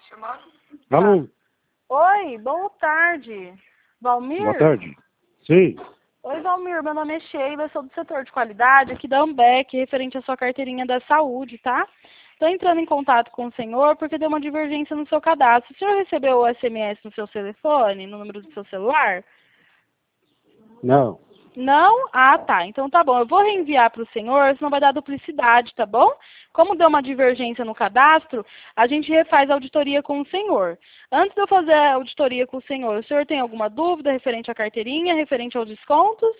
Alô? Oi, boa tarde. Valmir? Boa tarde. Sim. Oi, Valmir, meu nome é Sheila, sou do setor de qualidade aqui da Ambec, referente à sua carteirinha da saúde, tá? Estou entrando em contato com o senhor porque deu uma divergência no seu cadastro. O senhor recebeu o SMS no seu telefone, no número do seu celular? Não. Não? Ah, tá. Então tá bom. Eu vou reenviar para o senhor, senão vai dar duplicidade, tá bom? Como deu uma divergência no cadastro, a gente refaz a auditoria com o senhor. Antes de eu fazer a auditoria com o senhor tem alguma dúvida referente à carteirinha, referente aos descontos?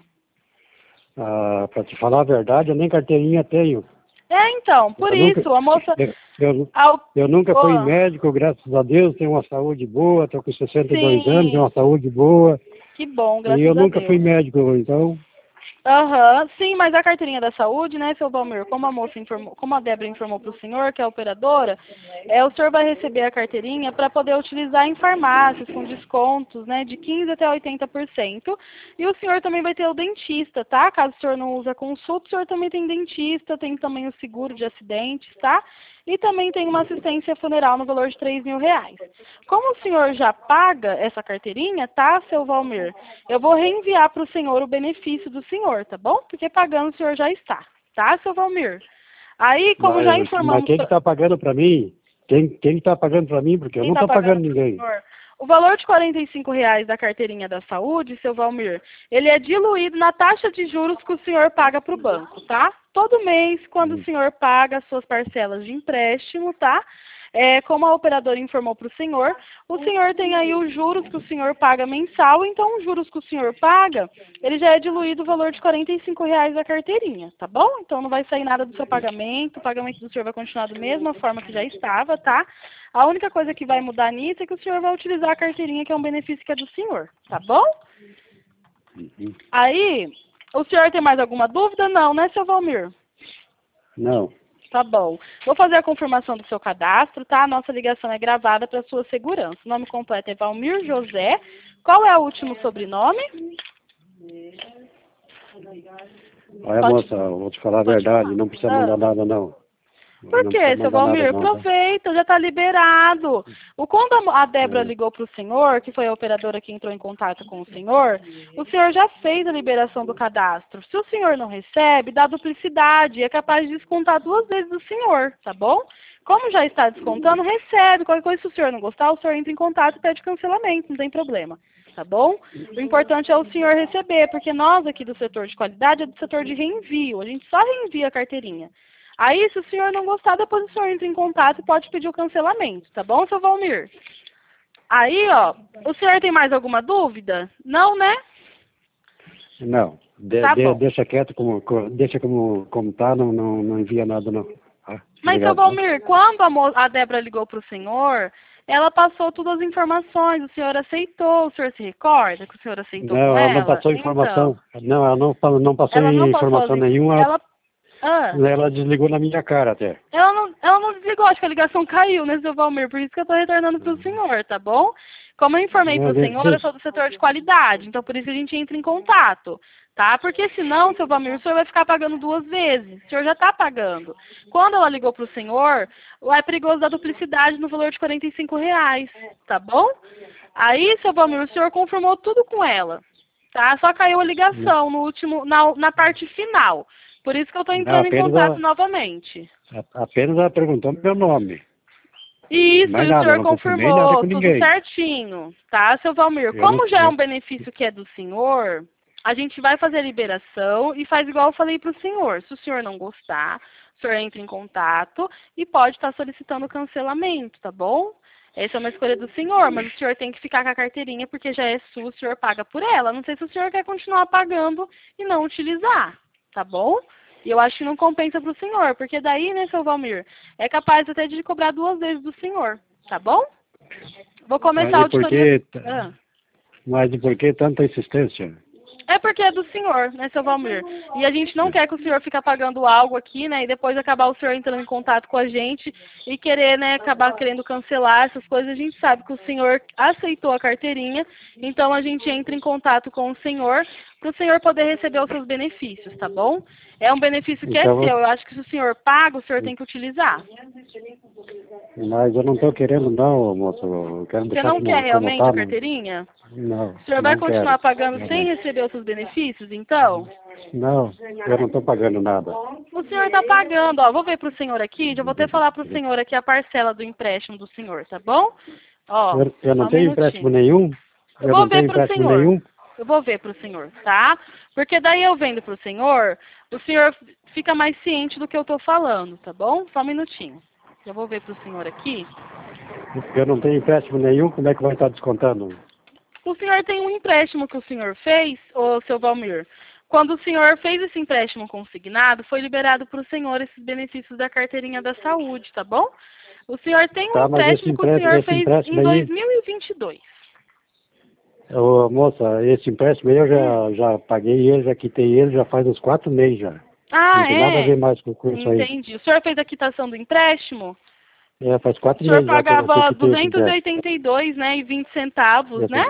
Para te falar a verdade, eu nem carteirinha tenho. Então, por isso, a moça... Eu nunca fui médico, graças a Deus, tenho uma saúde boa, estou com 62 anos, tenho uma saúde boa. Que bom, E graças a eu Deus. nunca fui médico, então... Sim, mas a carteirinha da saúde, né, seu Valmir, como a moça informou, como a Débora informou para o senhor, que é a operadora, o senhor vai receber a carteirinha para poder utilizar em farmácias com descontos, né, de 15% até 80%. E o senhor também vai ter o dentista, tá? Caso o senhor não use a consulta, o senhor também tem dentista, tem também o seguro de acidentes, tá? E também tem uma assistência funeral no valor de R$3.000. Como o senhor já paga essa carteirinha, tá, seu Valmir? Eu vou reenviar para o senhor o benefício do senhor, tá bom? Porque pagando o senhor já está, tá, seu Valmir? Aí, como já informamos... Mas quem que está pagando para mim? Quem está pagando para mim? Porque eu não estou pagando ninguém. O valor de R$45 da carteirinha da saúde, seu Valmir, ele é diluído na taxa de juros que o senhor paga para o banco, tá? Todo mês, quando o senhor paga as suas parcelas de empréstimo, tá? Como a operadora informou para o senhor tem aí os juros que o senhor paga mensal, então os juros que o senhor paga, ele já é diluído o valor de R$45 da carteirinha, tá bom? Então não vai sair nada do seu pagamento, o pagamento do senhor vai continuar da mesma forma que já estava, tá? A única coisa que vai mudar nisso é que o senhor vai utilizar a carteirinha, que é um benefício que é do senhor, tá bom? Aí, o senhor tem mais alguma dúvida? Não, né, seu Valmir? Não. Tá bom. Vou fazer a confirmação do seu cadastro, tá? A nossa ligação é gravada para sua segurança. O nome completo é Valmir José. Qual é o último sobrenome? Olha, moça, eu vou te falar a verdade, não precisa mandar nada, não. Por quê, seu Valmir? Aproveita, já está liberado. Quando a Débora ligou para o senhor, que foi a operadora que entrou em contato com o senhor já fez a liberação do cadastro. Se o senhor não recebe, dá duplicidade, é capaz de descontar 2 vezes do senhor, tá bom? Como já está descontando, recebe. Qualquer coisa, se o senhor não gostar, o senhor entra em contato e pede cancelamento, não tem problema. Tá bom? O importante é o senhor receber, porque nós aqui do setor de qualidade é do setor de reenvio. A gente só reenvia a carteirinha. Aí, se o senhor não gostar, depois o senhor entra em contato e pode pedir o cancelamento, tá bom, seu Valmir? Aí, ó, o senhor tem mais alguma dúvida? Não, né? Não. Deixa quieto, deixa como tá, não envia nada, não. Mas, seu Valmir, quando a Débora ligou para o senhor, ela passou todas as informações, o senhor aceitou, o senhor se recorda que o senhor aceitou com ela? Não, ela não passou informação. Então, não, ela não passou informação nenhuma. Ela desligou na minha cara até. Ela não desligou, acho que a ligação caiu, né, seu Valmir? Por isso que eu estou retornando para o senhor, tá bom? Como eu informei para o senhor, eu sou do setor de qualidade, então por isso a gente entra em contato, tá? Porque senão, seu Valmir, o senhor vai ficar pagando 2 vezes. O senhor já está pagando. Quando ela ligou para o senhor, é perigoso dar duplicidade no valor de R$45, tá bom? Aí, seu Valmir, o senhor confirmou tudo com ela, tá? Só caiu a ligação na parte final. Por isso que eu estou entrando em contato novamente. Apenas ela perguntou meu nome. Isso, e o senhor confirmou, tudo certinho, tá, seu Valmir? Como já é um benefício que é do senhor, a gente vai fazer a liberação e faz igual eu falei para o senhor. Se o senhor não gostar, o senhor entra em contato e pode estar solicitando cancelamento, tá bom? Essa é uma escolha do senhor, mas o senhor tem que ficar com a carteirinha porque já é sua, o senhor paga por ela. Não sei se o senhor quer continuar pagando e não utilizar, tá bom? E eu acho que não compensa para o senhor, porque daí, né, seu Valmir, é capaz até de cobrar 2 vezes do senhor, tá bom? Vou começar a auditoria... Mas e por que tanta insistência? É porque é do senhor, né, seu Valmir? E a gente não quer que o senhor fique pagando algo aqui, né, e depois acabar o senhor entrando em contato com a gente e querer, né, acabar querendo cancelar essas coisas. A gente sabe que o senhor aceitou a carteirinha, então a gente entra em contato com o senhor para o senhor poder receber os seus benefícios, tá bom? É um benefício que Então, é seu. Eu acho que se o senhor paga, o senhor tem que utilizar. mas eu não estou querendo não, moço. Eu quero Você deixar não quer como realmente tá. a carteirinha? Não, O senhor vai não continuar quero. pagando sem receber os seus benefícios, então? Não, eu não estou pagando nada. O senhor está pagando, ó. Vou ver para o senhor aqui, já vou até falar para o senhor aqui a parcela do empréstimo do senhor, tá bom? Ó, Eu só não um tenho empréstimo minutinho. nenhum. Eu Eu vou não ver tenho para o empréstimo senhor. nenhum. Eu vou ver para o senhor, tá? Porque daí eu vendo para o senhor fica mais ciente do que eu estou falando, tá bom? Só um minutinho. Eu vou ver para o senhor aqui. Eu não tenho empréstimo nenhum. Como é que vai estar descontando? O senhor tem um empréstimo que o senhor fez, ô seu Valmir. Quando o senhor fez esse empréstimo consignado, foi liberado para o senhor esses benefícios da carteirinha da saúde, tá bom? O senhor tem um Tá, mas empréstimo que o senhor esse fez empréstimo em aí, 2022. ô, moça, esse empréstimo aí eu já paguei ele, já quitei ele, já faz uns 4 meses já. Não Ah, tem nada a é? ver mais com isso aí. Entendi. O senhor fez a quitação do empréstimo? É, faz 4 O senhor meses já que eu pagava quitei esse empréstimo. 282, né, e 20 centavos, né?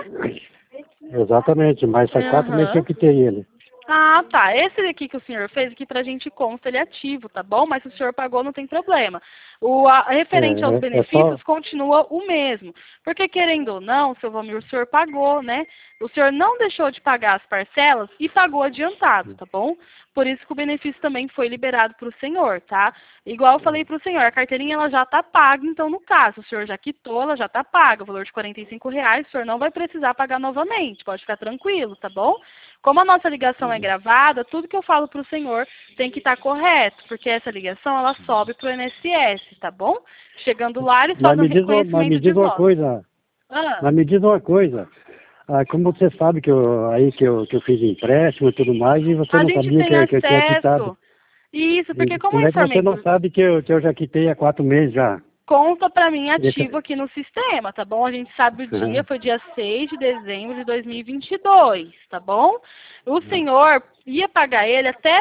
Exatamente, mas faz 4 meses que eu Aham. quitei ele. Ah, tá. Esse daqui que o senhor fez aqui pra gente consta, ele é ativo, tá bom? Mas se o senhor pagou, não tem problema. Referente aos É só. benefícios, continua o mesmo. Porque, querendo ou não, seu Valmir, o senhor pagou, né? O senhor não deixou de pagar as parcelas e pagou adiantado, tá bom? Por isso que o benefício também foi liberado para o senhor, tá? Igual eu falei para o senhor, a carteirinha ela já está paga, então no caso, o senhor já quitou, ela já está paga, o valor de R$ 45, o senhor não vai precisar pagar novamente, pode ficar tranquilo, tá bom? Como a nossa ligação é gravada, tudo que eu falo para o senhor tem que estar correto, porque essa ligação ela sobe para o INSS, tá bom? Chegando lá, eles Mas fazem me o diz, mas me reconhecimento de diz uma voz. coisa. Ah. Mas me diz uma coisa. Ah, como você sabe que eu fiz empréstimo e tudo mais, e você A não gente sabia tem que eu tinha quitado. acesso. Isso, porque E como eu como é que informei você não por sabe que eu já quitei há 4 meses já? conta para mim ativo Esse- aqui no sistema, tá bom? A gente sabe o dia, foi dia 6 de dezembro de 2022, tá bom? O senhor ia pagar ele até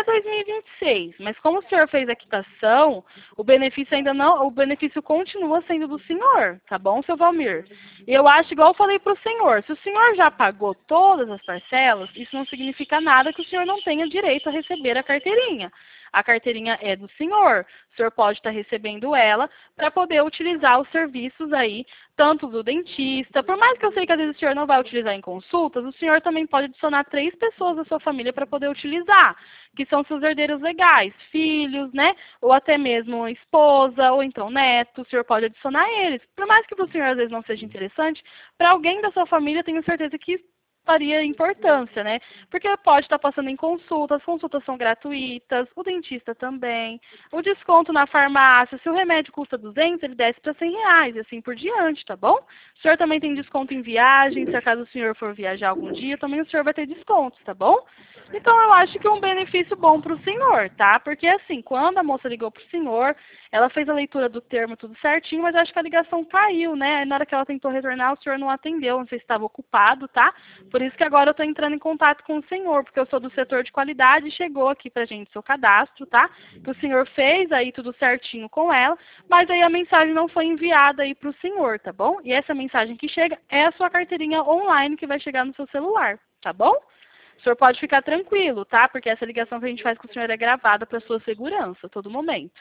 2026, mas como o senhor fez a quitação, o benefício ainda não, o benefício continua sendo do senhor, tá bom, seu Valmir? E eu acho, igual eu falei para o senhor, se o senhor já pagou todas as parcelas, isso não significa nada que o senhor não tenha direito a receber a carteirinha. A carteirinha é do senhor. O senhor pode estar recebendo ela para poder utilizar os serviços aí, tanto do dentista. Por mais que eu sei que às vezes o senhor não vai utilizar em consultas, o senhor também pode adicionar 3 pessoas da sua família para poder utilizar, que são seus herdeiros legais, filhos, né? Ou até mesmo esposa, ou então neto. O senhor pode adicionar eles. Por mais que para o senhor às vezes não seja interessante, para alguém da sua família tenho certeza que faria importância, né? Porque pode estar passando em consultas, as consultas são gratuitas, o dentista também, o desconto na farmácia, se o remédio custa 200, ele desce para R$ 100 e assim por diante, tá bom? O senhor também tem desconto em viagem, se acaso o senhor for viajar algum dia, também o senhor vai ter descontos, tá bom? Então eu acho que é um benefício bom para o senhor, tá? Porque assim, quando a moça ligou para o senhor, ela fez a leitura do termo tudo certinho, mas acho que a ligação caiu, né? Na hora que ela tentou retornar, o senhor não atendeu, não sei se estava ocupado, tá? Por isso que agora eu estou entrando em contato com o senhor, porque eu sou do setor de qualidade e chegou aqui pra gente seu cadastro, tá? Que o senhor fez aí tudo certinho com ela, mas aí a mensagem não foi enviada aí pro senhor, tá bom? E essa mensagem que chega é a sua carteirinha online que vai chegar no seu celular, tá bom? O senhor pode ficar tranquilo, tá? Porque essa ligação que a gente faz com o senhor é gravada para sua segurança, a todo momento.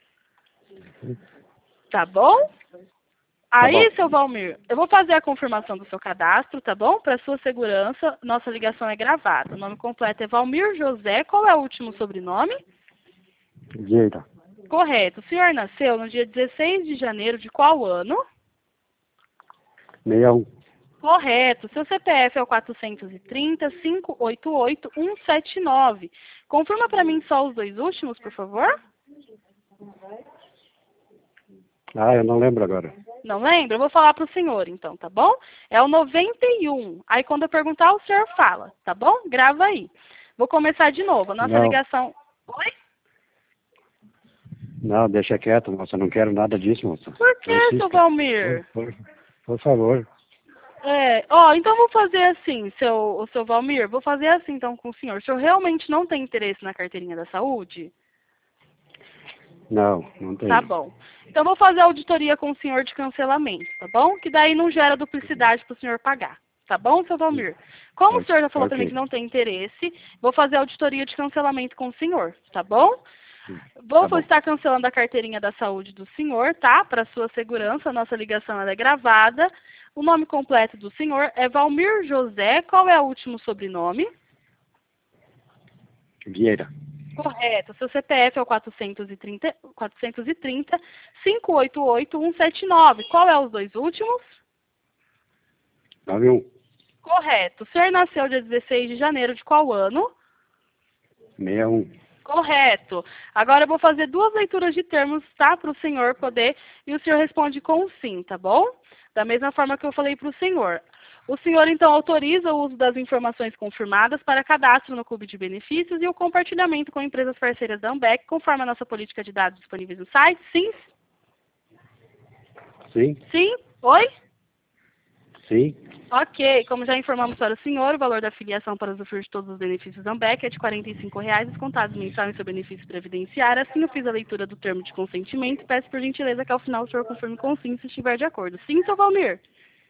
Tá bom? Tá Aí, bom. seu Valmir, eu vou fazer a confirmação do seu cadastro, tá bom? Para sua segurança, nossa ligação é gravada. O nome completo é Valmir José. Qual é o último sobrenome? Direita. Correto. O senhor nasceu no dia 16 de janeiro de qual ano? 61. Correto. Seu CPF é o 430-588-179. Confirma para mim só os 2 últimos, por favor. Ah, eu não lembro agora. Não lembra? Eu vou falar para o senhor, então, tá bom? É o 91. Aí, quando eu perguntar, o senhor fala, tá bom? Grava aí. Vou começar de novo. A nossa Não, ligação... Oi? não, deixa quieto, moça. Não quero nada disso, moça. Por Não que, seu insista. Valmir? Por favor. Então vou fazer assim, seu Valmir, vou fazer assim então com o senhor. O senhor realmente não tem interesse na carteirinha da saúde? Não, não Tá tenho. bom. Então vou fazer a auditoria com o senhor de cancelamento, tá bom? Que daí não gera duplicidade para o senhor pagar, Tá bom, seu Valmir? Como o senhor já falou Ok. para mim que não tem interesse, vou fazer a auditoria de cancelamento com o senhor, tá bom? Vou Tá bom. estar cancelando a carteirinha da saúde do senhor, tá? Para sua segurança, a nossa ligação ela é gravada. O nome completo do senhor é Valmir José. Qual é o último sobrenome? Vieira. Correto. Seu CPF é o 430 588 179. Qual é os dois últimos? 91. Correto. O senhor nasceu dia 16 de janeiro de qual ano? 61. Correto. Agora eu vou fazer 2 leituras de termos, tá? Para o senhor poder, e o senhor responde com sim, tá bom? Da mesma forma que eu falei para o senhor. O senhor, então, autoriza o uso das informações confirmadas para cadastro no Clube de Benefícios e o compartilhamento com empresas parceiras da Ambec, conforme a nossa política de dados disponíveis no site? Sim? Sim? Sim? Oi? Sim? Ok, como já informamos para o senhor, o valor da filiação para usufruir de todos os benefícios da Ambec é de R$ 45,00, descontados mensal em seu benefício previdenciário. Assim, eu fiz a leitura do termo de consentimento e peço por gentileza que ao final o senhor confirme com sim se estiver de acordo. Sim, seu Valmir?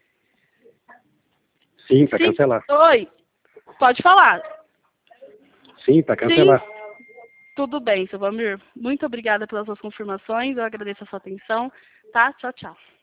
Sim, para Sim. cancelar. Oi, pode falar. Sim, para cancelar. Sim. Tudo bem, seu Valmir. Muito obrigada pelas suas confirmações, eu agradeço a sua atenção. Tá? Tchau, tchau.